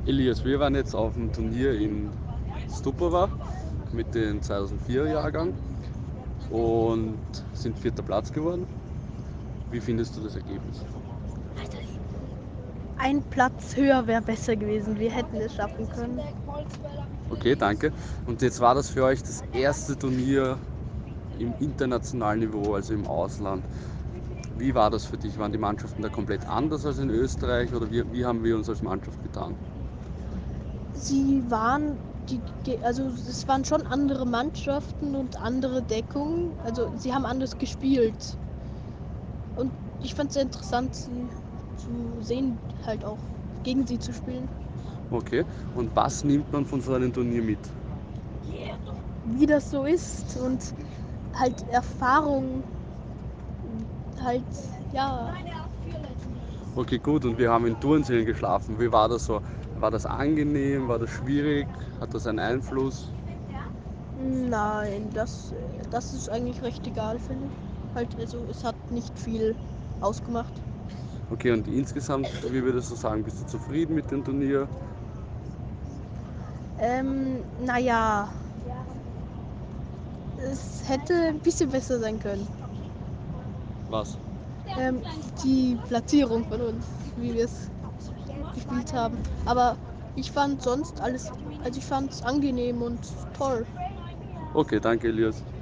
Elias, wir waren jetzt auf dem Turnier in Stupova mit dem 2004er Jahrgang und sind vierter Platz geworden. Wie findest du das Ergebnis? Ein Platz höher wäre besser gewesen. Wir hätten es schaffen können. Okay, danke. Und jetzt war das für euch das erste Turnier im internationalen Niveau, also im Ausland. Wie war das für dich? Waren die Mannschaften da komplett anders als in Österreich oder wie haben wir uns als Mannschaft getan? Sie waren also es waren schon andere Mannschaften und andere Deckungen. Also sie haben anders gespielt. Und ich fand es sehr interessant, sie zu sehen, halt auch gegen sie zu spielen. Okay, und was nimmt man von so einem Turnier mit? Wie das so ist und halt Erfahrung, halt, ja. Okay, gut, und wir haben in Turnseen geschlafen. Wie war das so? War das angenehm? War das schwierig? Hat das einen Einfluss? Nein, das ist eigentlich recht egal, finde ich. Halt, also es hat nicht viel ausgemacht. Okay, und insgesamt, wie würdest du sagen, bist du zufrieden mit dem Turnier? Naja, es hätte ein bisschen besser sein können. Was? Ähm, die Platzierung von uns, wie wir es gespielt haben. Aber ich fand sonst alles, also ich fand es angenehm und toll. Okay, danke, Elias.